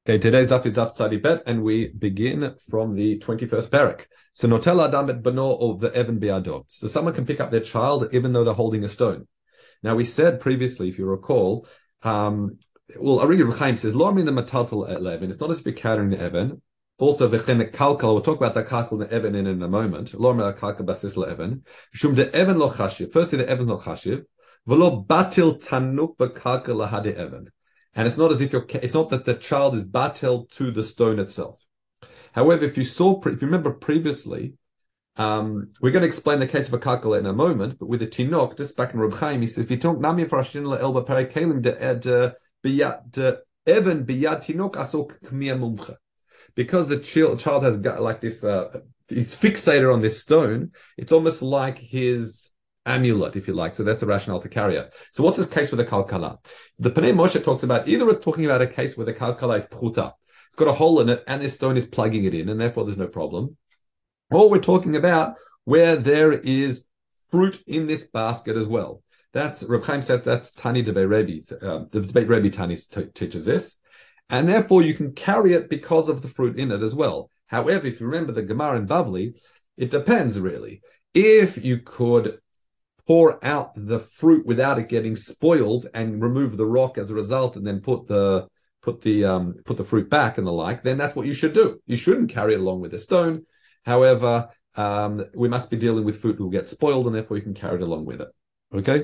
Okay, today's daf is daf tzadi bet, and we begin from the 21st parak. So notel adam et bano or the even biado. So someone can pick up their child even though they're holding a stone. Now we said previously, if you recall, Arigi Rechaim says lo min matalful eleven. It's not as if you're carrying the even. Also, v'chen kalkal. We'll talk about the kalkal and the even in a moment. Lo min kalkal basis le'even. Shum de even lo chashiv. Firstly, the even lo chashiv. V'lo batil tanuk b'kalkal lahade even. And it's not as if it's not that the child is batel to the stone itself. However, if you remember previously, we're going to explain the case of a kakala in a moment, but with the tinok, just back in Reb Chaim, he says, "V'tinok nami farashin le'elba perikelim de even biyad tinok asok k'mia mumcha." Because the child has got like this, he's fixated on this stone. It's almost like his amulet, if you like. So that's a rationale to carry it. So what's this case with the kalkala? The Pnei Moshe talks about either it's talking about a case where the kalkala is pchuta. It's got a hole in it and this stone is plugging it in, and therefore there's no problem. Or we're talking about where there is fruit in this basket as well. That's Reb Chaim said that's Tani Debei Rebbe. The Debei Rebbe Tani teaches this. And therefore you can carry it because of the fruit in it as well. However, if you remember the Gemara in Bavli, it depends really. If you could pour out the fruit without it getting spoiled and remove the rock as a result, and then put the fruit back and the like, then that's what you should do. You shouldn't carry it along with the stone. However, we must be dealing with fruit that will get spoiled, and therefore you can carry it along with it. Okay.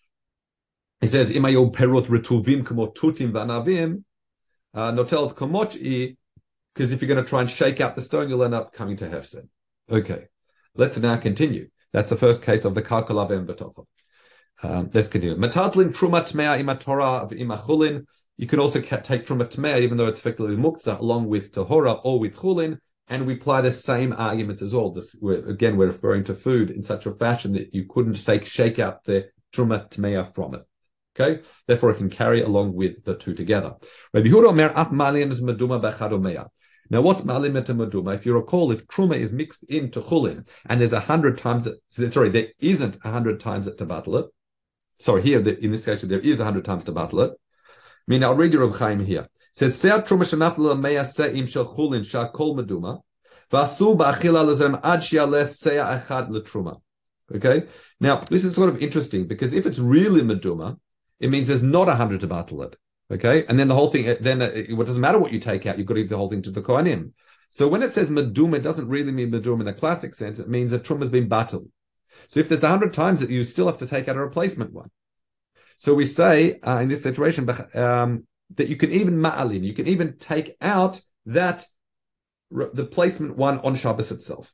He says, "Imayo perot retuvim kamo tutim vanavim notel komochi," because if you're going to try and shake out the stone, you'll end up coming to hefsed. Okay. Let's now continue. That's the first case of the kalkala ben betocha. Let's continue. Metatlin truma tmea ima Torah ima chulin. You can also take truma tmea, even though it's effectively muktzah, along with tahora or with chulin, and we apply the same arguments as well. We're referring to food in such a fashion that you couldn't shake out the truma tmea from it. Okay, therefore it can carry along with the two together. Rabbi Yehuda omer af malin es meduma b'chad omeya. Now, what's ma'alim et meduma? If you recall, if truma is mixed into chulin, and there's 100 times there isn't 100 times it to battle it. Sorry, here in this case there is 100 times to battle it. I mean, I'll read your Reb Chaim here. It says se'at truma shenafla meya se'im shel chulin shakol meduma v'asu ba'achila lezem ad shi'aleh se'a echad letruma. Okay. Now, this is sort of interesting because if it's really meduma, it means there's not 100 to battle it. Okay, and then the whole thing, then it doesn't matter what you take out, you've got to give the whole thing to the Kohanim. So when it says meduma, it doesn't really mean meduma in the classic sense. It means that truma has been battled. So if there's 100 times that you still have to take out a replacement one. So we say in this situation that you can even ma'alim, you can even take out the placement one on Shabbos itself.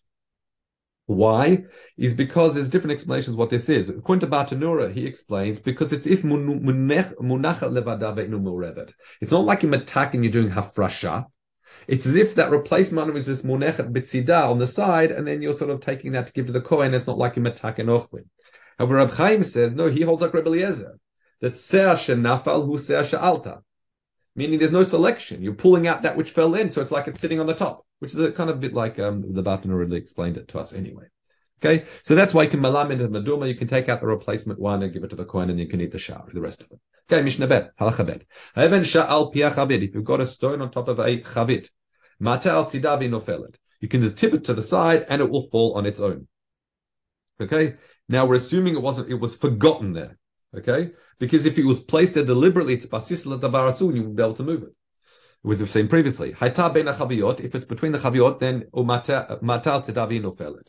Why? Is because there's different explanations what this is. According to Bartanura, he explains because it's if munacha levada ve'inu murevet. It's not like in matak and you're doing hafrasha. It's as if that replacement is this munechet bitzida on the side, and then you're sort of taking that to give to the kohen. It's not like in matak and ochlin. However, Reb Chaim says no. He holds like Rebbe Eliezer that se'ah shenafal hu se'ah she'alta, meaning there's no selection. You're pulling out that which fell in, so it's like it's sitting on the top, which is a kind of bit like the Bartanura really explained it to us anyway. Okay, so that's why you can malam into meduma. You can take out the replacement one and give it to the kohen, and you can eat the shar, the rest of it. Okay, Mishnah bet, halacha bet. Even sha'al pia chavit. If you've got a stone on top of a chavit, mata al tzidavi nofelet. You can just tip it to the side, and it will fall on its own. Okay, now we're assuming it was forgotten there. Okay, because if it was placed there deliberately, it's basisla dabarasun, you would be able to move it. As we've seen previously. Hayta ben chaviyot. If it's between the chaviyot, then matal tzedavi nofelet.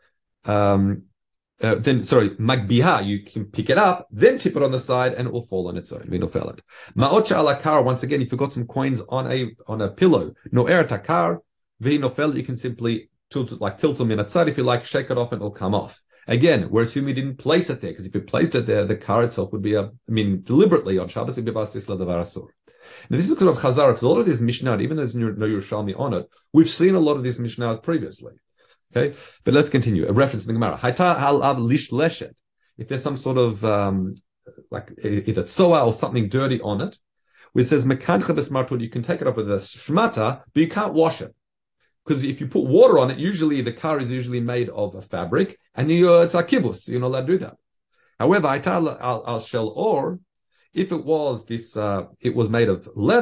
Then magbiha, you can pick it up, then tip it on the side, and it will fall on its own. Nofelet. Ma'ot alakar. Once again, if you've got some coins on a pillow, no takar v'nofelet. You can simply tilt them in outside if you like, shake it off, and it'll come off. Again, we're assuming you didn't place it there, because if you placed it there, the car itself would be deliberately on Shabbos, it would be basisla davarasur. Now, this is kind of Chazar, because a lot of these Mishnah, even though there's no Yerushalmi on it, we've seen a lot of these Mishnah previously. Okay, but let's continue. A reference in the Gemara. Hayta hal av lish leshet. If there's some sort of like either tsoa or something dirty on it, which says mekancha b'smartun, you can take it up with a shmata, but you can't wash it. Because if you put water on it, usually the car is usually made of a fabric, and it's a kibbutz, you're not allowed to do that. However, Hayta al shel or, if it was this, it was made of leather,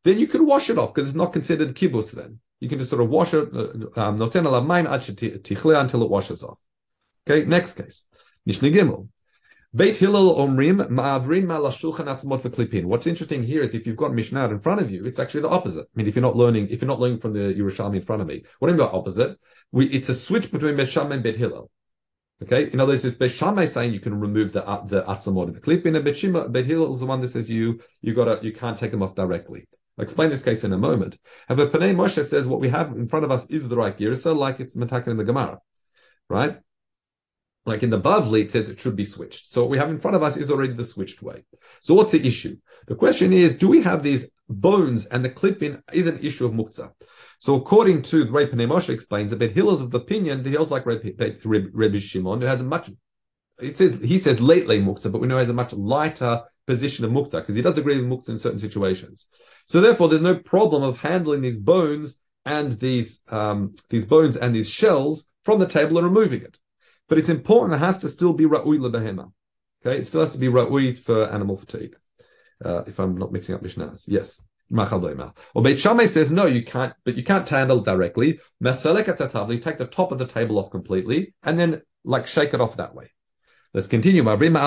then you can wash it off because it's not considered kibus then. You can just sort of wash it, noten alav mayim ad shetichlea until it washes off. Okay, next case. Mishnah Gimel. Beit Hillel omrim ma'avrin ma'al hashulchan atzmot v'klipin. What's interesting here is if you've got Mishnah in front of you, it's actually the opposite. I mean, if you're not learning from the Yerushalmi in front of me, what do you mean by opposite? It's a switch between Beit Shammai and Beit Hillel. Okay, in other words, Beit Shammai saying you can remove the atzmot and the klipin, and Beit Hillel is the one that says you can't take them off directly. I'll explain this case in a moment. However, Panei Moshe says what we have in front of us is the right Girsa, like it's Metaken in the Gemara, right? Like in the Bavli, it says it should be switched. So what we have in front of us is already the switched way. So what's the issue? The question is, do we have these bones and the clip-in is an issue of muktzah? So according to the way Panei Moshe explains, the Beit Hillel's of the opinion, the Hillel's like Rebbe Shimon, who has a much, he says lately muktzah, but we know he has a much lighter position of muktzah, because he does agree with muktzah in certain situations. So therefore, there's no problem of handling these bones and these bones and these shells from the table and removing it. But it's important, it has to still be ra'ui lebehema. Okay, it still has to be ra'ui for animal fatigue. If I'm not mixing up Mishnahs. Yes. Or Beit Shammai says, no, you can't, but you can't handle it directly. Meselek at the table, you take the top of the table off completely, and then like shake it off that way. Let's continue.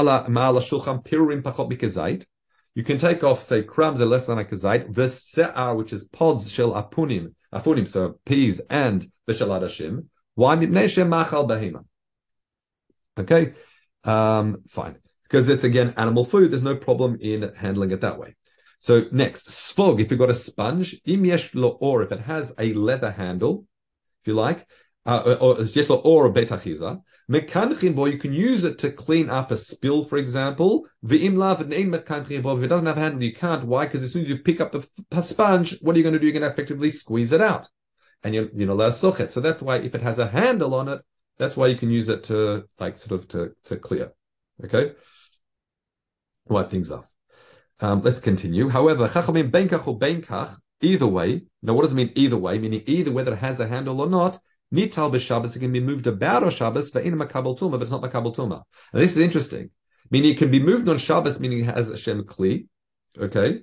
You can take off, say, crumbs are less than a kazait, v'se'ar, which is pods shel afunim, so peas and v'shel adashim. Why? Mipnei shem machal behema. Okay, fine. Because it's, again, animal food, there's no problem in handling it that way. So next, svog, if you've got a sponge, im yesh lo or, if it has a leather handle, if you like, or yesh lo or a beit achiza, mekanchin bo, you can use it to clean up a spill, for example. V'im lav v'nein mekanchin bo, if it doesn't have a handle, you can't. Why? Because as soon as you pick up the sponge, what are you going to do? You're going to effectively squeeze it out. And you're not allowed to soch it. So that's why if it has a handle on it, that's why you can use it to, like, sort of to clear. Okay? Wipe things off. Let's continue. However, chachamim benkach or benkach, either way. Now, what does it mean either way? Meaning either whether it has a handle or not, nital b'Shabbos, it can be moved about on Shabbos, ve'in makabel tuma, but it's not makabel tuma. And this is interesting. Meaning it can be moved on Shabbos, meaning it has a shem kli. Okay?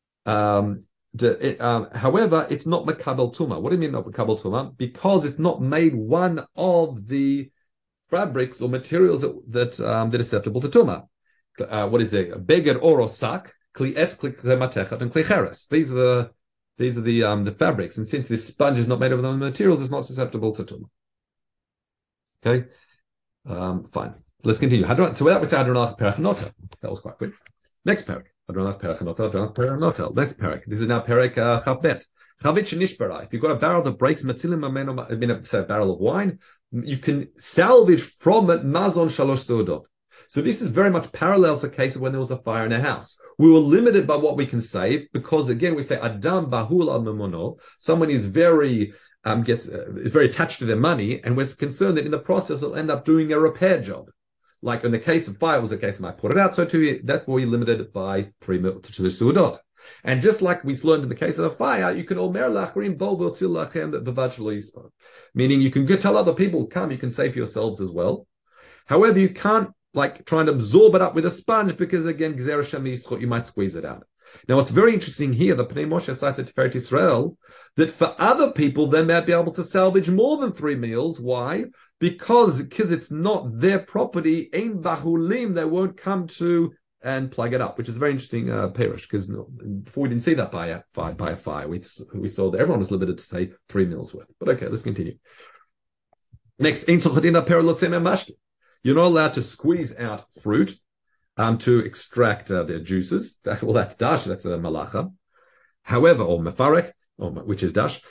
However, it's not makabel tuma. What do you mean not makabel tuma? Because it's not made one of the fabrics or materials that are susceptible to tuma. What is it? Beged or sak, kli etz, kli matechat, and kli cheres. These are the fabrics, and since this sponge is not made of those materials, it's not susceptible to tuma. Okay, fine. Let's continue. So that was Hadronach Perachnotel. That was quite quick. Next parak. Hadronach Perachnotel. Next parak. This is now parak Chavbet. Chavit shenishbara. If you've got a barrel that breaks matzilim mameno, say a barrel of wine, you can salvage from it mazon shalosh seudot. So this is very much parallels the case of when there was a fire in a house. We were limited by what we can save because, again, we say Adam bahul al memono. Someone is very is very attached to their money, and we're concerned that in the process they'll end up doing a repair job. Like in the case of fire, it was the case of I put it out. So too, that's why we limited by 3 mil to the suudot. And just like we learned in the case of the fire, you can omer lachrim bol v'otzil lachem b'vad shelo yispa. Meaning you can tell other people, come, you can save yourselves as well. However, you can't like trying to absorb it up with a sponge because, again, Gzera Shem Yischot, you might squeeze it out. Now, what's very interesting here, the Pnei Moshe cites at Tiferet Yisrael, that for other people, they might be able to salvage more than 3 meals. Why? Because it's not their property, Ein Bahulim, they won't come to and plug it up, which is a very interesting parish, because before we didn't see that by a fire. We saw that everyone was limited to say 3 meals worth. But okay, let's continue. Next, Ein Sochadina Peralotzem Mashki. You're not allowed to squeeze out fruit to extract their juices. That's dash, that's a malacha. However, or mefarek, which is dash.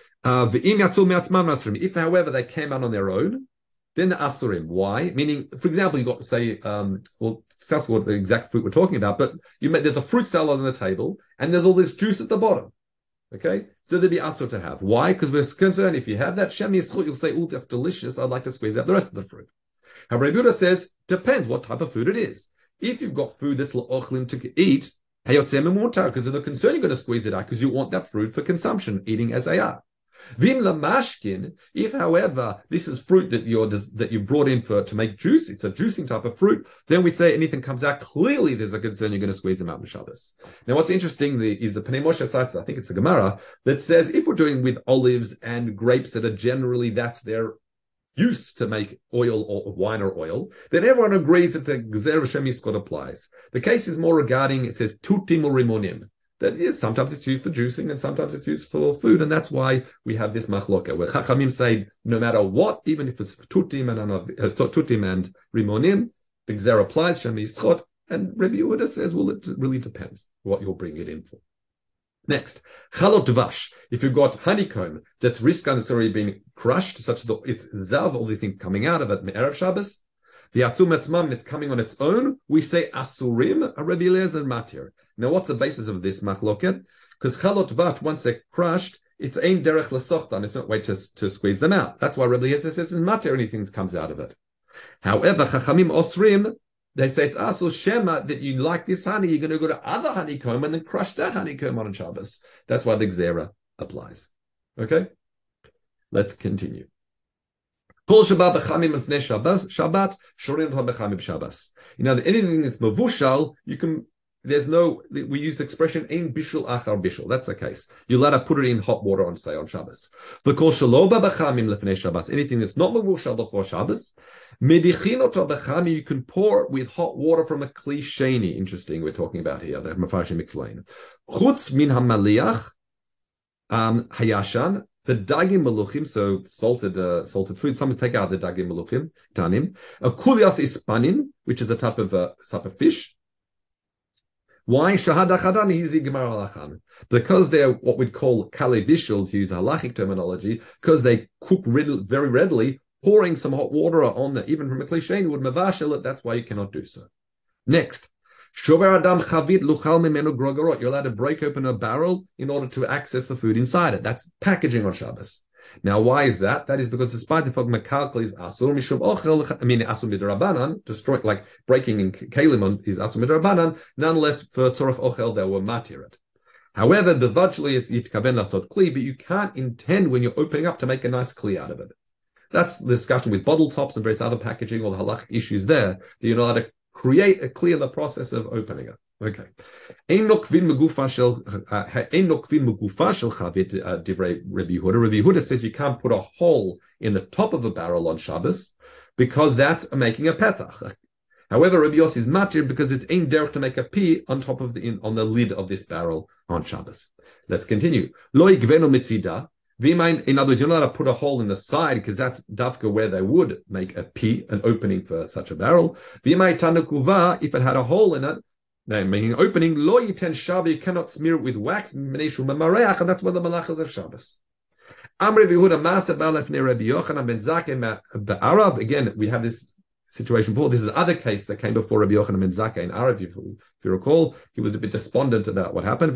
If, however, they came out on their own, then the asurim. Why? Meaning, for example, you've got to say, that's what the exact fruit we're talking about, but there's a fruit salad on the table, and there's all this juice at the bottom. Okay? So there'd be asur to have. Why? Because we're concerned if you have that shem yischut, you'll say, oh, that's delicious, I'd like to squeeze out the rest of the fruit. Rabbi Yehuda says, depends what type of food it is. If you've got food that's l'ochlim to eat, because there's no concern you're going to squeeze it out because you want that fruit for consumption, eating as they are. Vim lamashkin, if however this is fruit that you brought in to make juice, it's a juicing type of fruit, then we say anything comes out, clearly there's a concern you're going to squeeze them out in Shabbos. Now what's interesting is the Pnei Moshe cites, I think it's a Gemara, that says if we're doing with olives and grapes that are generally, that's their use to make oil or wine or oil, then everyone agrees that the Gzer Shemiskot applies. The case is more regarding, it says tutim or rimonim. That is, sometimes it's used for juicing and sometimes it's used for food, and that's why we have this machloka, where Chachamim say no matter what, even if it's tutim and rimonim, the Gzer applies, Shemiskot, and Rabbi Yehuda says, well, it really depends what you'll bring it in for. Next, chalot dvash. If you've got honeycomb that's riskan, it's already been crushed, such that it's zav, all the things coming out of it, me'erev Shabbos, the atzum etzmam, it's coming on its own, we say asurim, a Rabbi Eliezer matir. Now, what's the basis of this machloket? Because chalot dvash, once they're crushed, it's ein derech lesochtan, it's not way to squeeze them out. That's why Rabbi Eliezer says it's matir, anything that comes out of it. However, chachamim osrim, they say it's asul shema that you like this honey, you're going to go to other honeycomb and then crush that honeycomb on Shabbos. That's why the Gzera applies. Okay? Let's continue. Kol Shabbat b'chamim lefnei Shabbat, shorin b'chamim b'Shabbos. You know, anything that's mavushal, you can, we use the expression ein bishul achar bishul. That's the case. You're allowed to put it in hot water on, say, on Shabbos. But kol shelo b'chamim lefnei Shabbos, anything that's not mavushal before Shabbos, medichinot b'chamim, you can pour with hot water from a kli sheni. Interesting, we're talking about here. The Mefarshim explain. Chutz min hamaliach hayashan. The dagim meluchim, so salted food. Some take out the dagim meluchim, tanim. A kulias ispanin, which is a type of fish. Why shahada chadan hizi gemara halachan? Because they're what we'd call kale bishul, to use halachic terminology, because they cook very readily. Pouring some hot water on that, even from a cliche, would mavashel it. That's why you cannot do so. Next. Shover adam chavit luchal mimenu grogorot. You're allowed to break open a barrel in order to access the food inside it. That's packaging on Shabbos. Now, why is that? That is because despite the fact mekalkal is asur mishum ochel, asur midrabanan, destroy, like breaking in kalim is asur midrabanan. Nonetheless, for tzorach ochel, they were matirat. However, eventually it's yitkaben lasot kli, but you can't intend when you're opening up to make a nice kli out of it. That's the discussion with bottle tops and various other packaging, all the halachic issues there. That you're not allowed to create a clear the process of opening it. Okay. Ein nokvin megufa shel chavit divrei Rabbi Yehuda. Rabbi Yehuda says you can't put a hole in the top of a barrel on Shabbos because that's making a petach. However, Rabbi Yossi is matir because it's ein derech to make a pee on top of on the lid of this barrel on Shabbos. Let's continue. Lo yigvenu mitzida. In other words, you're not allowed to put a hole in the side because that's dafka where they would make a pee, an opening for such a barrel. If it had a hole in it, they're making an opening. Lo yiten shaba, you cannot smear it with wax, and that's where the malachas of Shabbos. Again, we have this situation before. This is other case that came before Rabbi Yochanan ben Zakkai in Arab. If you recall, he was a bit despondent about what happened.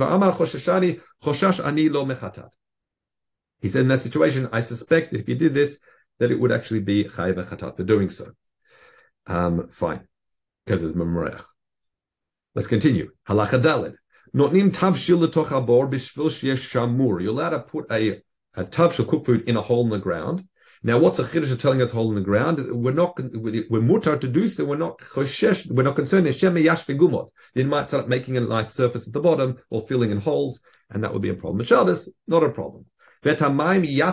He said in that situation, I suspect that if you did this, that it would actually be chayav chatat for doing so. Fine, because it's memorech. Let's continue. Halacha daled. Notnim tavshil letoch habor b'shvil sheyesh shamur. You're allowed to put a tavshil cooked food in a hole in the ground. Now, what's the chiddush of telling us hole in the ground? We're mutar to do so. We're not choshesh. We're not concerned. Shem yash v'gumot. You might start making a nice surface at the bottom or filling in holes, and that would be a problem. But Shabbos, not a problem. Meaning you're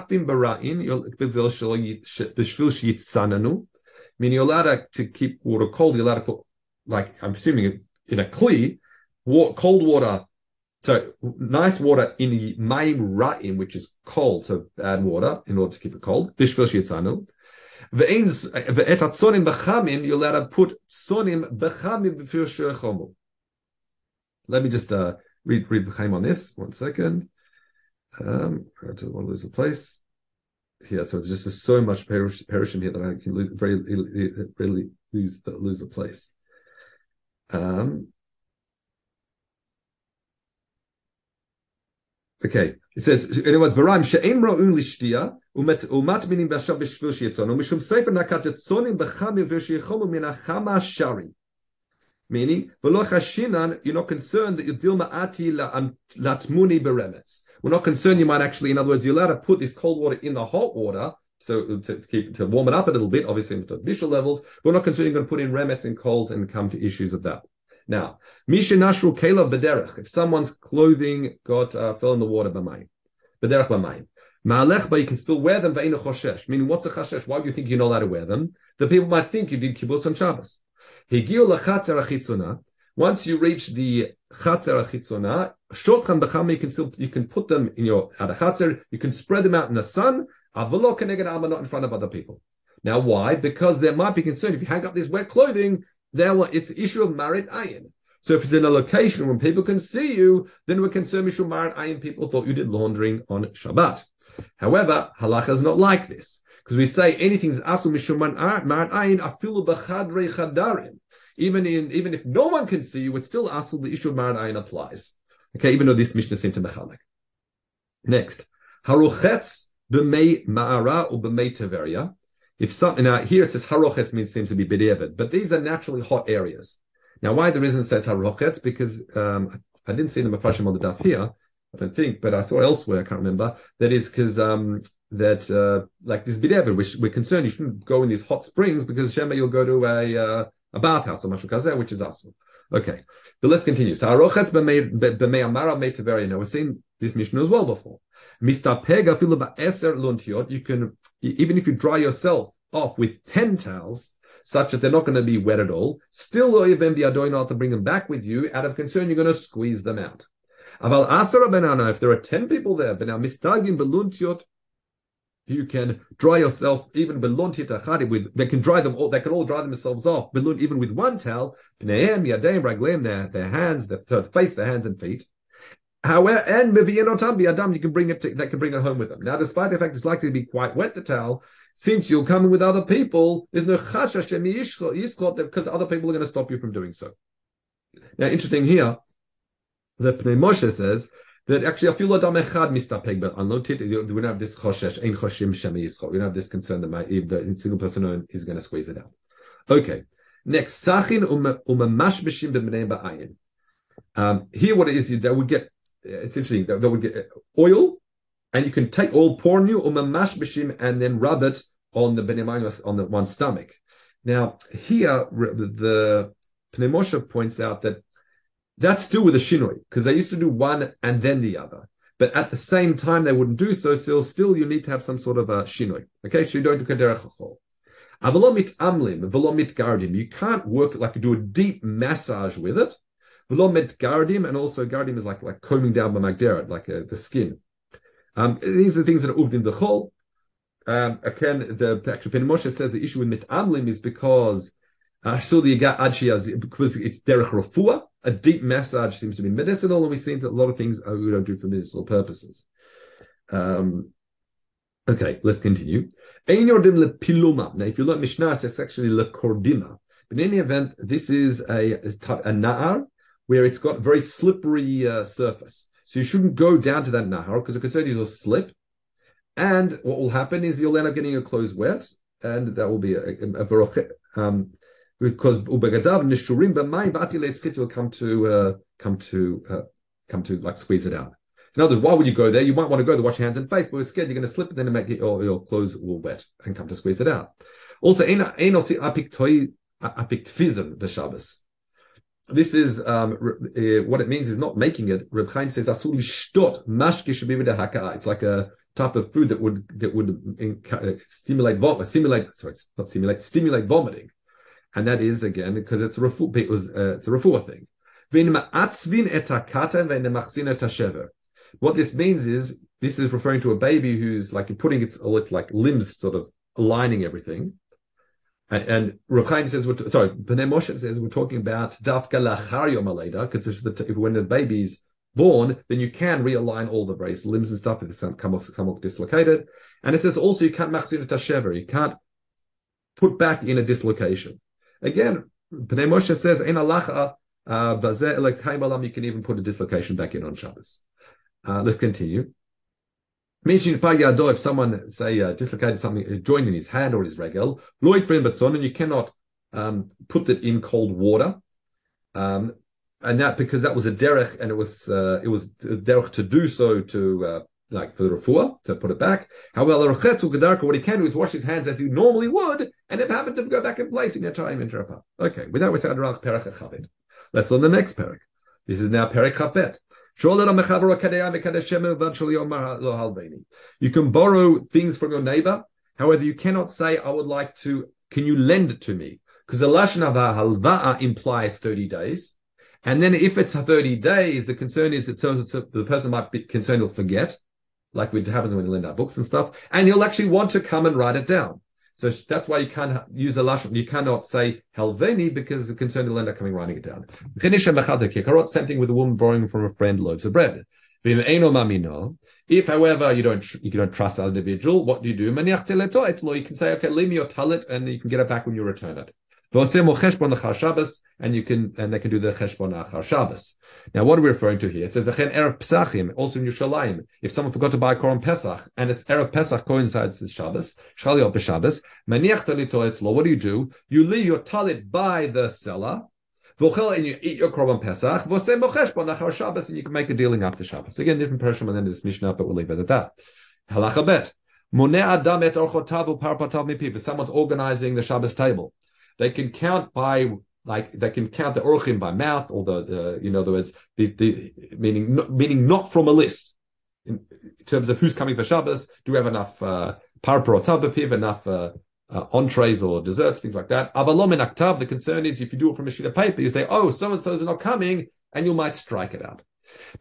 allowed to keep water cold. You're allowed to put, like I'm assuming, in a kli, cold water. So nice water in the mayim ra'im, which is cold. So add water in order to keep it cold. Bishvil shiyitzanu. Ve'et atzonim b'chamim, you're allowed to put tzonim b'chamim b'fir she'chomu. Let me just read b'chaim on this. 1 second. I don't want to lose a place here, so it's just so much perishim here that I can really lose a place. Okay, it says, anyways, Baraim she'ein ro'un lishtia umat minim b'ashav b'shvil she'etzonu mishum sefer nakat etzonim b'chamim v'she'chomu min ha'chama shari. Meaning, v'lo chashinan, you're not concerned that you dil ma'ati latmuni beremetz. We're not concerned you might actually, in other words, you're allowed to put this cold water in the hot water so to warm it up a little bit, obviously to visual levels. We're not concerned you're going to put in remets and coals and come to issues of that. Now, Misha Nashru Kela Bederech, if someone's clothing fell in the water b'mayim, Bederech b'mayim. Ma'alech, but you can still wear them, ve'ina choshesh. Meaning, what's a choshesh? Why do you think you're not allowed to wear them? The people might think you did kibbutz on Shabbos. Higiu lachatzer achitzona. Once you reach the chatzer achitzona, shotchan b'chama, you can put them in your chatzer. You can spread them out in the sun. Avalo keneged alma, not in front of other people. Now, why? Because there might be concern if you hang up this wet clothing. It's an issue of marit ayin. So if it's in a location when people can see you, then we're concerned issue marit ayin. People thought you did laundering on Shabbat. However, halacha is not like this, because we say anything is asul mishum marit ayin afilu b'chadrei chadarim. Even if no one can see you, it's still asul. The issue of marit ayin applies. Okay, even though this mishnah seems to mechalek. Next, haruchetz b'mei ma'ara or b'mei teveria. If something now here it says harochetz seems to be b'diavad, but these are naturally hot areas. Now, why the reason it says harochetz? Because I didn't see the mafashim on the daf here, I don't think, but I saw elsewhere. I can't remember. That is because like this b'diavad, which we're concerned you shouldn't go in these hot springs because shema you'll go to a bathhouse or mashul kazeh, which is asul. Okay, but let's continue. So harochetz b'mei amara mei teveria. Now we've seen this mishnah as well before. Mistapeg afilu ba'eser luntiot. You can, even if you dry yourself off with 10 towels, such that they're not going to be wet at all, still to bring them back with you, out of concern you're going to squeeze them out. Aval asara benana, if there are 10 people there, but now mistagim beluntiot, you can dry yourself even beluntiot achadi with, they can dry them all, they can all dry themselves off, even with one towel, b'neim, yadeim, ragleim, their hands, their face, their hands and feet. However, and you can bring it. They can bring it home with them. Now, despite the fact it's likely to be quite wet, the towel, since you're coming with other people, there's no chashash because other people are going to stop you from doing so. Now, interesting here, the Pnei Moshe says that actually afilu adam echad mistapeg, but we don't have this choshesh, ein choshim shemi yischo. We don't have this concern that if the single person is going to squeeze it out. Okay, next sachin umamash b'shim b'bnei ba'ayin. Here, what it is that we get. It's interesting that would get oil, and you can take oil, pour new umamash b'shim, and then rub it on the b'nei on the one's stomach. Now here the Pnei Moshe points out that that's still with a shinoi, because they used to do one and then the other, but at the same time they wouldn't do so. So still you need to have some sort of a shinoi. Okay, so you don't do kaderech chol. Avalomit amlim, velomit gardim. You can't work like do a deep massage with it. Gardim, and also gardim is like combing down by magderet, like the skin. These are things that are uvdim the chol. Again, the actual Pnei Moshe says the issue with mitamlim is because because it's derech refuah. A deep massage seems to be medicinal, and we see that a lot of things we don't do for medicinal purposes. Okay, let's continue. Now, if you look Mishnah, it's actually lekordima. But in any event, this is a na'ar, where it's got very slippery surface. So you shouldn't go down to that nahar because the concern is you'll slip. And what will happen is you'll end up getting your clothes wet, and that will be a because ubegadav nishurim b'mayim ba'ati will come to like squeeze it out. In other words, why would you go there? You might want to go to wash your hands and face, but you're scared you're going to slip and then make your clothes will wet and come to squeeze it out. Also, apiktfizim b'Shabbos. This is what it means is not making it. Reb Chaim says asul shtot mashke shebived haka. It's like a type of food that would stimulate vomiting, and that is again because it's a refuah thing. What this means is this is referring to a baby who's like putting its like limbs sort of aligning everything. And Reb Chaim says, Pnei Moshe says we're talking about dafka lachar yom haleda, because when the baby's born, then you can realign all the various limbs and stuff if it's come dislocated. And it says also you can't machzir tashever, you can't put back in a dislocation. Again, Pnei Moshe says ein halacha bazeh elakayim alam, you can even put a dislocation back in on Shabbos. Let's continue. If someone say dislocated something, a joint in his hand or his regel, loid friend but son, and you cannot put it in cold water. and that because that was a derech, and it was a derech to do so to like for the refuah to put it back. However, what he can do is wash his hands as he normally would, and it happened to go back in place in your time in Terapa. Okay, with that we say Adrach Perek Chavit. Let's learn the next Perek. This is now Perek Chafet. You can borrow things from your neighbor. However, you cannot say, "I would like to. Can you lend it to me?" Because the lashon of halva'a implies 30 days. And then if it's 30 days, the concern is that the person might be concerned he'll forget, like it happens when you lend out books and stuff, and he'll actually want to come and write it down. So that's why you can't use a lashon. You cannot say helveni because the concern the lender coming writing it down. Same thing with a woman borrowing from a friend loaves of bread. If, however, you don't trust that individual, what do? You can say, okay, leave me your talit, and you can get it back when you return it. And they can do the cheshbon achar Shabbos. Now, what are we referring to here? It says erev Pesachim, also in Yerushalayim. If someone forgot to buy Korban Pesach and it's erev Pesach coincides with Shabbos, Shchaliot b'Shabbos, maniach talito etzlo. What do? You leave your talit by the seller, and you eat your Korban Pesach. Shabbos, and you can make a dealing after Shabbos. Again, different person within this Mishnah, but we'll leave it at that. Halacha bet. If someone's organizing the Shabbos table, they can count the orchim by mouth, or in other words, meaning not from a list. In terms of who's coming for Shabbos, do we have enough parparotav, enough entrees or desserts, things like that. Avalom in aktav, the concern is if you do it from a sheet of paper, you say, oh, so and so's are not coming, and you might strike it out.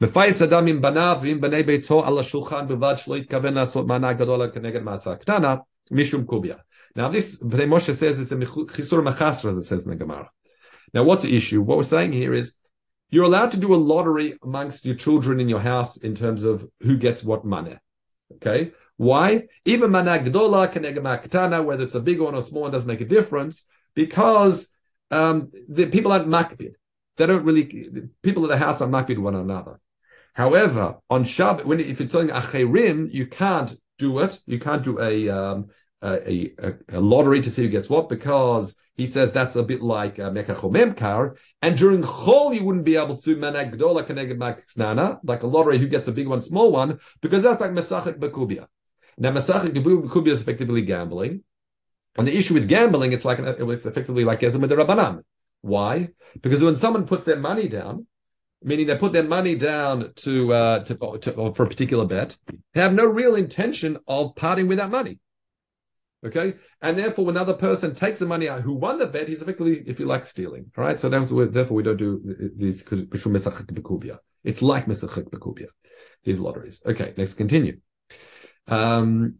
Now, this Bnei Moshe says it's a chisur machasra, that says in the Gemara. Now, what's the issue? What we're saying here is you're allowed to do a lottery amongst your children in your house in terms of who gets what money. Okay? Why? Even mana gdola keneged mana ketana, whether it's a big one or small one, doesn't make a difference, because the people aren't makbid. They don't really. People in the house are makbid one another. However, on Shabbat, if you're telling acherim, you can't do it. You can't do a lottery to see who gets what, because he says that's a bit like Mekach or Memkar, and during Chol you wouldn't be able to Manag Gdola Keneged Maknana, like a lottery who gets a big one, small one, because that's like Mesachik Bekubia. Now Mesachik Bekubia is effectively gambling, and the issue with gambling, it's effectively like Ezem de Rabbanan. Why? Because when someone puts their money down, meaning they put their money down for a particular bet, they have no real intention of parting with that money. Okay, and therefore, when another person takes the money out who won the bet, he's effectively, if you like, stealing. All right, so therefore we don't do these. It's like mesachik bekubia, these lotteries. Okay, let's continue. Similarly,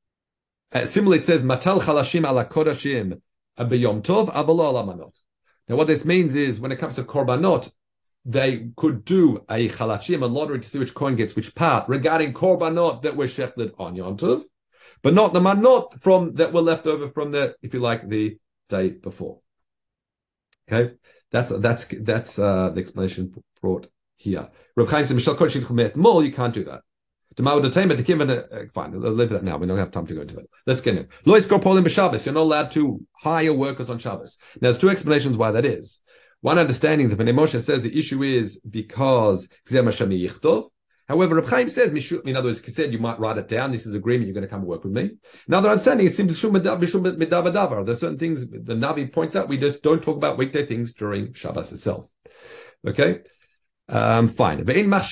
it says matal chalashim ala kodashim b'yom tov abalo ala manot. Now, what this means is when it comes to korbanot, they could do a chalashim, a lottery, to see which coin gets which part regarding korbanot that were shechted on Yom Tov, but not the manot from that were left over from the, if you like, the day before. Okay, that's the explanation brought here. Reb Chaim said, you can't do that. Fine, I'll leave that now. We don't have time to go into it. Let's get in. You're not allowed to hire workers on Shabbos. Now, there's two explanations why that is. One understanding that Bnei Moshe says the issue is because however, Reb Chaim says, in other words, he said you might write it down. This is agreement. You're going to come and work with me. Another understanding is simply there's certain things the Navi points out. We just don't talk about weekday things during Shabbos itself. Okay, fine. You're not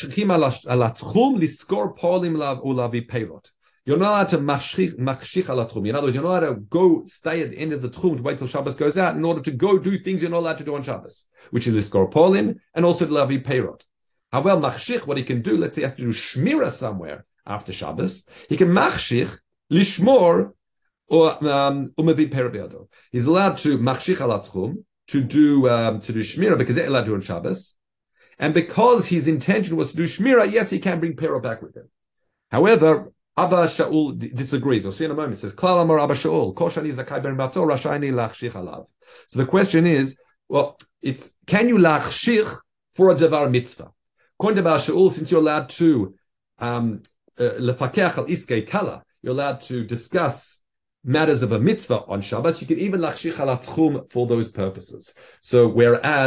allowed to machshich ala tchum. In other words, you're not allowed to go stay at the end of the tchum to wait till Shabbos goes out in order to go do things you're not allowed to do on Shabbos, which is liskor polim and also lavi peirot. However, machshich, what he can do, let's say he has to do shmira somewhere after Shabbos, he can machshich lishmor or umavi peirot. He's allowed to machshich ala tchum to do shmira because they're allowed to do on Shabbos, and because his intention was to do shmira, yes, he can bring peirot back with him. However, Abba Shaul disagrees. We'll see in a moment. It says, Klal Amar Abba Shaul, Koshani Zakai Ben Bato, Rashayni Lachshich Alav. So the question is, well, can you lachshich for a Devar mitzvah? According to Abba Shaul, since you're allowed to lefakeach al iskei kala, you're allowed to discuss matters of a mitzvah on Shabbos, you can even lachshich al tchum for those purposes. So whereas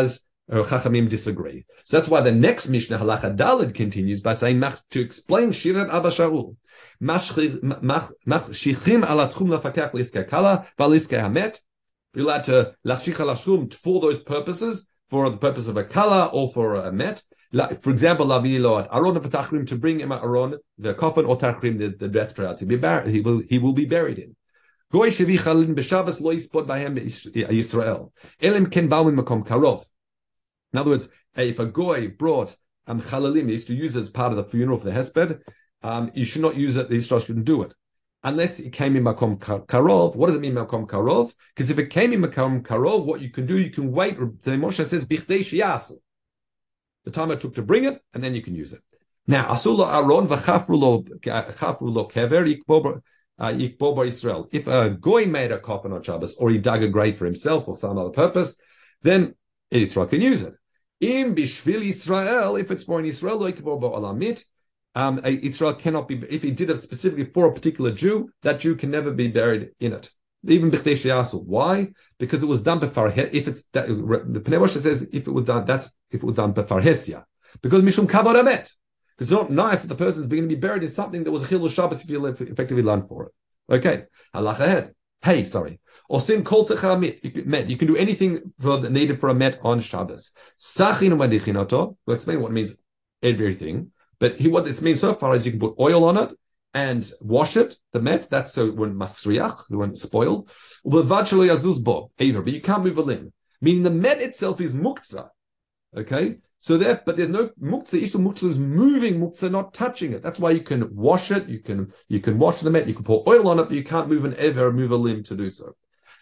Chachamim disagree. So that's why the next Mishnah, Halacha Daled, continues by saying, to explain Shirat Abba Shaul, Machshichim ala tchum lafakach liskei kala, v'liskei hamet. You're allowed to lachshich ala shum for those purposes, for the purpose of a kala or for a met. For example, lavi lo ad aron v'tachrim, to bring him aron, the coffin, or tachrim, the death crowds. He will be buried in. Goy shevi chalin b'Shabbos lo yispod b'hem Yisrael. Elim ken ba'u makom karov. In other words, if a goy brought chalalim, he used to use it as part of the funeral for the hesped, you should not use it, the Israel shouldn't do it. Unless it came in makom karov. What does it mean makom karov? Because if it came in makom karov, what you can do, you can wait. The Moshe says, bichdei shiyasu, the time it took to bring it, and then you can use it. Now, asulo aron v'chafru lo kever yikbo Israel. If a goy made a coffin on Shabbos, or he dug a grave for himself or some other purpose, then Israel can use it. In bishvil Israel, if it's for an Israel, lo yikbo ba'olamit, Israel cannot be, if he did it specifically for a particular Jew, that Jew can never be buried in it. Even b'chdei sheyasu. Why? Because it was done befarhesia. If it's the Pnei Moshe says if it was done befarhesia, because mishum kavod amet. It's not nice that the person is going to be buried in something that was a chilul Shabbos if you effectively learn for it. Okay, halach ahead. Hey, sorry. Osim kol tzechar met. You can do anything needed for a met on Shabbos. Sachin u'madichin. We'll explain what it means. Everything. But what it means so far is you can put oil on it and wash it, the met, that's so it won't masriach, it won't spoil. But you can't move a limb. Meaning the met itself is muktzah. Okay? But there's no muktzah. Issue muktzah is moving muktzah, not touching it. That's why you can wash it, you can wash the met, you can pour oil on it, but you can't move move a limb to do so.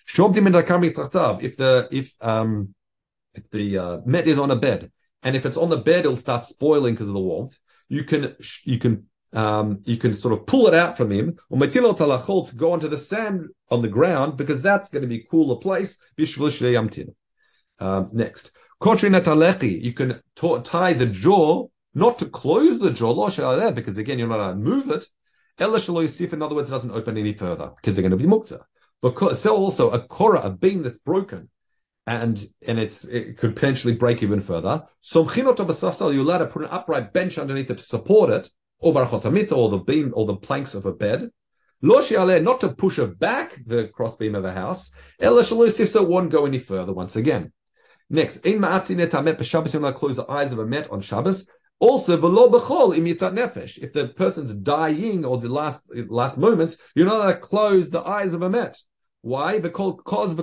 If the met is on a bed, and if it's on the bed, it'll start spoiling because of the warmth. You can sort of pull it out from him, or metilot alachol, to go onto the sand on the ground, because that's going to be a cooler place. Next, you can tie the jaw, not to close the jaw, because again you're not allowed to move it. In other words, it doesn't open any further because they're going to be muktzah. But so also a korah, a beam that's broken, and it could potentially break even further. You're allowed to put an upright bench underneath it to support it, or the beam, or the planks of a bed. Not to push it back, the cross beam of a house. So it won't go any further once again. Next, you're not allowed to close the eyes of a met on Shabbos. Also, if the person's dying or the last moments, you're not allowed to close the eyes of a met. Why? If someone closes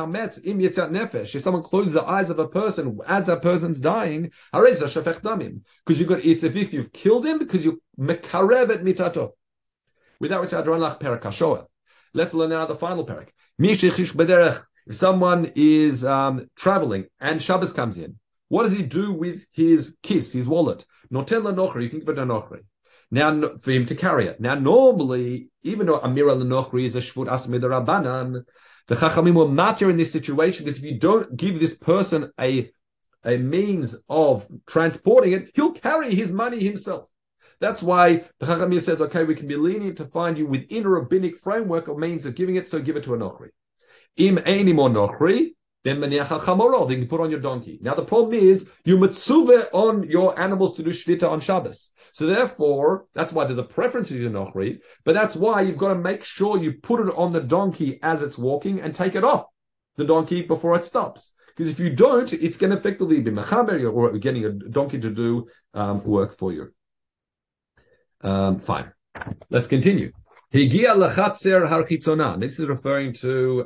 the eyes of a person as that person's dying, because it's as if you've killed him, because you mekarev et mitato. With that, we say Adron lach perak hashoel. Let's learn now the final perak. If someone is traveling and Shabbos comes in, what does he do with his kiss, his wallet? Noten lanochri, you can give it a nochri. Now, for him to carry it. Now, normally, even though Amira Lenochri is a Shvut Asmid Rabbanan, the Chachamim will matter in this situation, because if you don't give this person a means of transporting it, he'll carry his money himself. That's why the Chachamim says, okay, we can be lenient to find you within a rabbinic framework of means of giving it, so give it to a Nochri. Im Eini Mo Nochri, then maniach chamorah, then you put on your donkey. Now the problem is you mitzuvah on your animals to do shvita on Shabbos. So therefore, that's why there's a preference to your nochri, but that's why you've got to make sure you put it on the donkey as it's walking and take it off the donkey before it stops. Because if you don't, it's going to effectively be mechaber, or getting a donkey to do work for you. Fine. Let's continue. Higia lachatzer har chitzona. This is referring to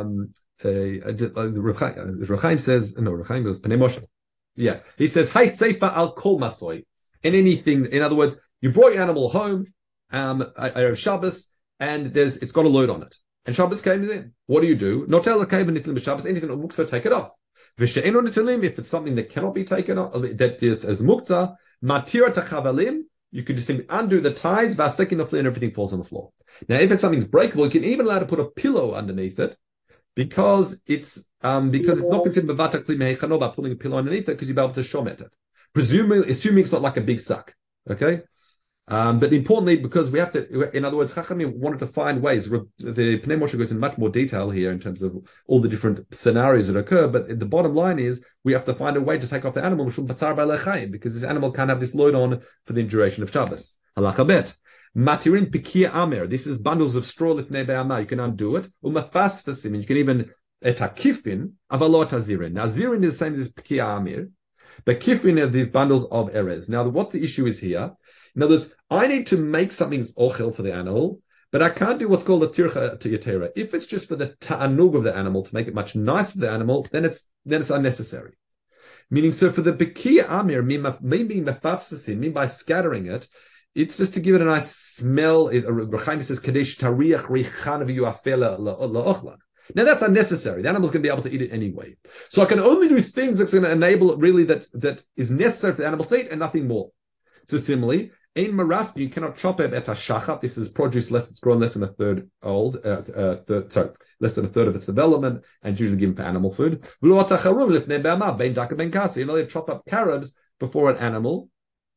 Rav Chaim says, no, Rav Chaim goes, Pnei Moshe. Yeah, he says, Hai seifa al kol masoi. And anything, in other words, you brought your animal home, Erev Shabbos, and it's got a load on it. And Shabbos came in. What do you do? Notel l'kayim nitlim b'Shabbos, anything that muktzah, take it off. V'she'eno nitlim, if it's something that cannot be taken off, that is as muktzah, matira tachavalim, you can just simply undo the ties, v'asekin of and everything falls on the floor. Now, if it's something that's breakable, you can even allow to put a pillow underneath it, because it's not considered bavata kli mehechano by pulling a pillow underneath it, because you'll be able to shomet it. Assuming it's not like a big suck. Okay? But importantly, because we have to, in other words, Chachamim wanted to find ways. The Pnei Moshe goes in much more detail here in terms of all the different scenarios that occur. But the bottom line is we have to find a way to take off the animal because this animal can't have this load on for the duration of Shabbos. Halacha bet. Matirin pikia amer. This is bundles of straw lifnei be'amah. You can undo it. Umafasfasim. You can even etakifin avalot azirin. Now zirin is the same as pikia amer. But kifin are these bundles of erez. Now, what the issue is here? In other words, I need to make something that's ochel for the animal, but I can't do what's called a tircha to yatera. If it's just for the ta'anug of the animal to make it much nicer for the animal, then it's unnecessary. Meaning, so for the bekiya amir, maybe mefafsasin, by scattering it, it's just to give it a nice smell. Rechaim says kadesh tariach richan v'yuafela la'ochlan. Now that's unnecessary. The animal's going to be able to eat it anyway. So I can only do things that's going to enable it really that is necessary for the animal to eat and nothing more. So similarly, ein maraski, you cannot chop it at a shachat. This is produce it's grown less than a third old, less than a third of its development, and it's usually given for animal food. You're not allowed to chop up carobs before an animal.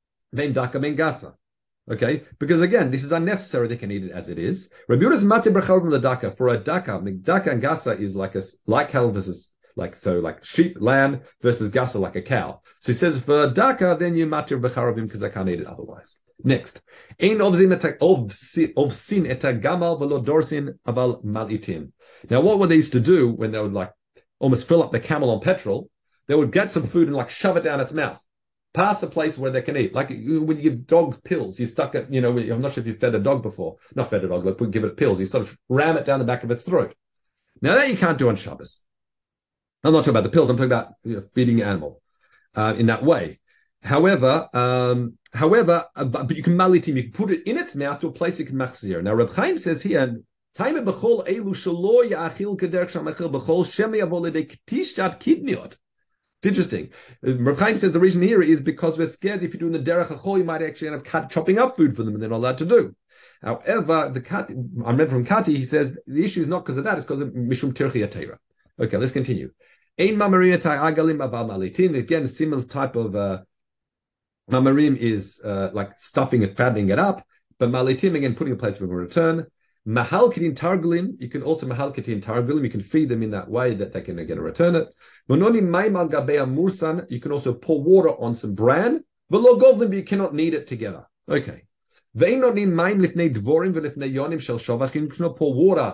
Okay, because again, this is unnecessary. They can eat it as it is. Rabbi Yehuda's mati brachah from the daka. For a daka and gasa is like cattle versus like sheep, lamb versus gasa like a cow. So he says for a daka, then you mati brachah because I can't eat it otherwise. Next, ein ovsin eta gamal v'lo dorsin aval malitim. Now, what would they used to do when they would almost fill up the camel on petrol? They would get some food and shove it down its mouth. Past a place where they can eat. Like when you give dog pills, you stuck it, I'm not sure if you've fed a dog before. Not fed a dog, but give it pills. You sort of ram it down the back of its throat. Now that you can't do on Shabbos. I'm not talking about the pills. I'm talking about feeding an animal in that way. However, but you can malitim, you can put it in its mouth to a place it can machzir. Now Reb Chaim says here, Taime b'chol elu shelo ya'achil kederech shamachil b'chol shem yavo l'dei k'tishat kidniot. It's interesting. Reb Chaim says the reason here is because we're scared if you're doing the derech achol, you might actually end up chopping up food for them and they're not allowed to do. However, I read from Kati, he says the issue is not because of that, it's because of mishum tirchi yatera. Okay, let's continue. Ein mamarim agalim aval malitin. Again, similar type of mamarim is like stuffing it, fattening it up, but malitim again putting in place for a return. Mahal kitin targulim, you can also mahal kitin targulim, you can feed them in that way that they can again return it. Mononi maimal gabea mursan, you can also pour water on some bran, but logovlim, you cannot knead it together. Okay. Veinonim maim lifnei dvorim velifnei yonim shel shovachim, you cannot pour water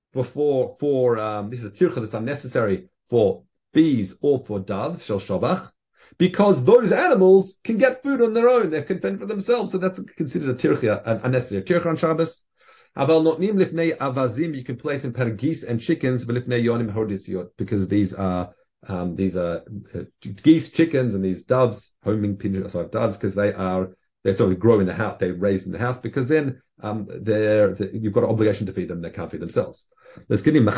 for this is a tircha that's unnecessary for bees or for doves, shel shovach, because those animals can get food on their own, they can fend for themselves, so that's considered a tircha, an unnecessary tircha on Shabbos. Aval notnim lifnei avazim, you can place in per geese and chickens, velifnei yonim hordisiot, because these are geese, chickens, and these doves, doves, because they sort of grow in the house, they're raised in the house, because then you've got an obligation to feed them, they can't feed themselves. You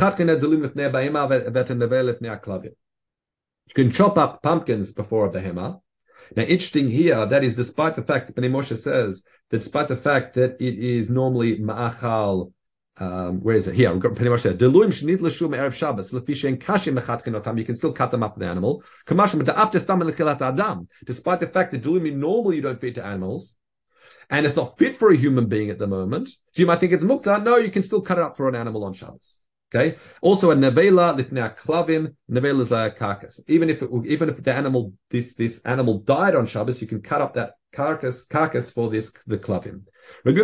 can chop up pumpkins before the hema. Now, interesting here, that is despite the fact that Bnei Moshe says that despite the fact that it is normally ma'achal, where is it? Here, we've got Bnei Moshe. Deluim shnit l'shum erev Shabbos, l'fishen kashim mechatchinotam, you can still cut them up for the animal. Kamashim da'after stam l'chilat adam, despite the fact that deluim normally you don't feed to animals, and it's not fit for a human being at the moment, so you might think it's muktzah. No, you can still cut it up for an animal on Shabbos. Okay. Also, a nevela lifnei klavim, nevela is a carcass. Even if the animal, this animal died on Shabbos, you can cut up that carcass for the klavim. Rabbi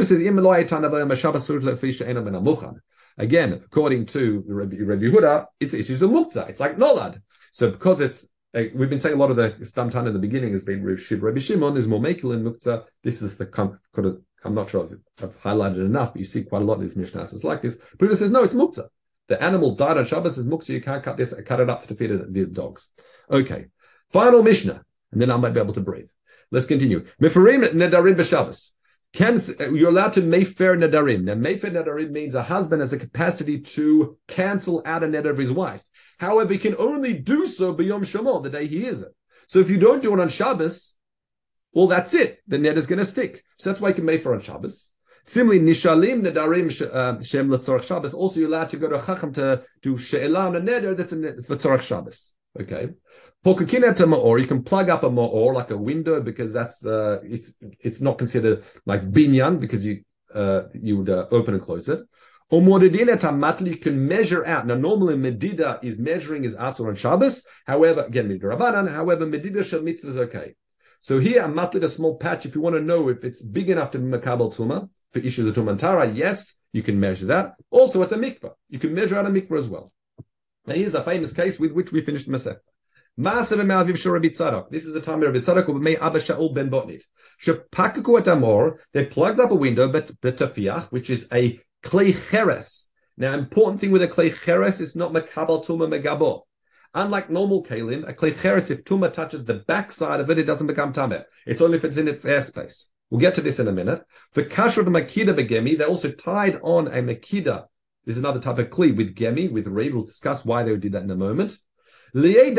Yehuda says, again, according to Rabbi Yehuda, it's issues of muktzah. It's like nolad. So because we've been saying a lot of the Stam Tana in the beginning has been Rabbi Shimon is more mekel in muktzah. This is I'm not sure if I've highlighted it enough, but you see quite a lot of these Mishnahs like this. But it says no, it's muktzah. The animal died on Shabbos is muktzah. You can't cut it up to feed the dogs. Okay. Final Mishnah, and then I might be able to breathe. Let's continue. Meferim nedarim b'Shabbos. You're allowed to mefer nedarim. Now, mefer nedarim means a husband has a capacity to cancel out a neder of his wife. However, he can only do so b'yom shomor, the day he hears it. So if you don't do it on Shabbos, well, that's it. The neder is going to stick. So that's why you can mefer on Shabbos. Similarly, nishalim nedarim shem letzorach Shabbos. Also, you're allowed to go to Chacham to do she'elah on a neder that's for tzorach Shabbos. Okay. Pokakinet a ma'or, you can plug up a ma'or like a window because that's it's not considered like binyan because you would open and close it. Or modidinet matli, you can measure out. Now normally medida is measuring is asur on Shabbos. However, again midrabanan. However, medida shel mitzvah is okay. So here a matli, a small patch. If you want to know if it's big enough to be makabel tuma for issues of tumantara, yes, you can measure that. Also at the mikvah, you can measure out a mikvah as well. Now here's a famous case with which we finished Masech. This is the time of Rabbi Tzadok who made Abba Shaul ben Botnit. Shepakaku et amor, they plugged up a window, but betafiach, which is a klei cheres. Now, important thing with a klei cheres is not makabel tuma megabo. Unlike normal kalim, a klei cheres, if tuma touches the backside of it, it doesn't become tameh. It's only if it's in its airspace. We'll get to this in a minute. For kashrut makida begemi, they also tied on a makida. There's another type of kli with gemi, with reed. We'll discuss why they did that in a moment. If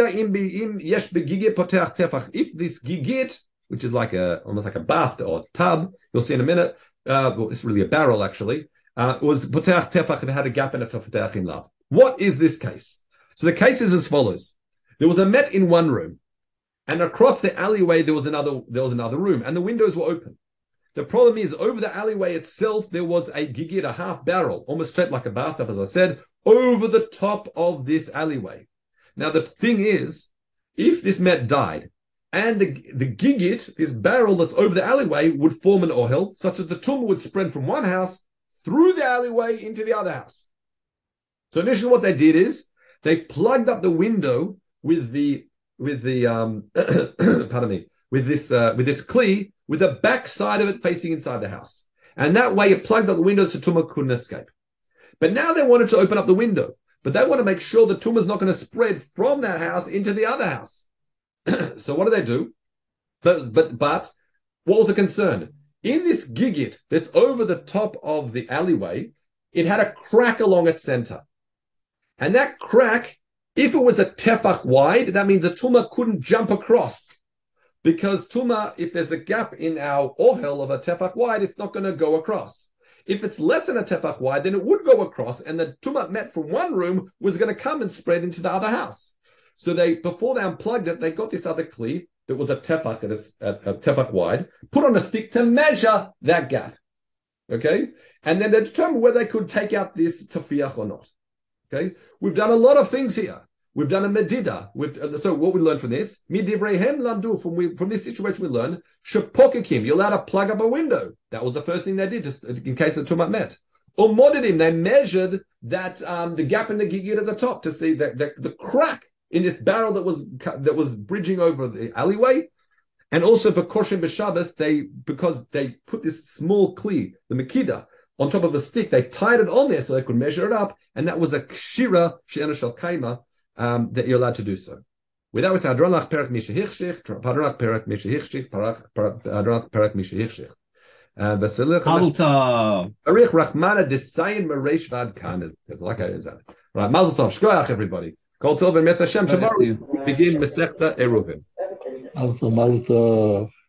this gigit, which is like almost like a bath or tub, you'll see in a minute. Well, it's really a barrel actually. Was poteach tefach, if it had a gap in it to poteach in love. What is this case? So the case is as follows: there was a met in one room, and across the alleyway there was another room, and the windows were open. The problem is over the alleyway itself there was a gigit, a half barrel, almost shaped like a bathtub, as I said, over the top of this alleyway. Now, the thing is, if this met died and the gigit, this barrel that's over the alleyway, would form an ohel, such that the tumah would spread from one house through the alleyway into the other house. So initially what they did is they plugged up the window with this kli, with the back side of it facing inside the house. And that way it plugged up the window so tumah couldn't escape. But now they wanted to open up the window. But they want to make sure the tumah is not going to spread from that house into the other house. So what do? But what was the concern? In this gigit that's over the top of the alleyway, it had a crack along its center. And that crack, if it was a tefach wide, that means a tumah couldn't jump across. Because tumah, if there's a gap in our ohel of a tefach wide, it's not going to go across. If it's less than a tefach wide, then it would go across, and the tumah met from one room was going to come and spread into the other house. So before they unplugged it, they got this other kli that was a tefach, that is a tefach wide, put on a stick to measure that gap. Okay, and then they determined whether they could take out this tafiach or not. Okay, we've done a lot of things here. We've done a medida. So what we learned from this, midivreihem lamdu, from this situation we learned, shepokikim, you're allowed to plug up a window. That was the first thing they did, just in case the tumah met. Umodidim, they measured that the gap in the gigit at the top to see the crack in this barrel that was bridging over the alleyway. And also for Koshim B'Shabbos, because they put this small kli, the makida, on top of the stick, they tied it on there so they could measure it up, and that was a kshira she'ena shel kaima, that you're allowed to do so. With that, we say Hadronach Perek Mishahichshich, Hadronach Perek Mishahichshich, Hadronach Perek Mishahichshich. Basilich Arich Rachmana Desayin Mareish Vad Kan. It's like I said. Right, Mazel Tov, Shkoyach, everybody. Kol Tov and Metz Hashem. Tomorrow we begin Masechta Eruvin. Mazel Tov.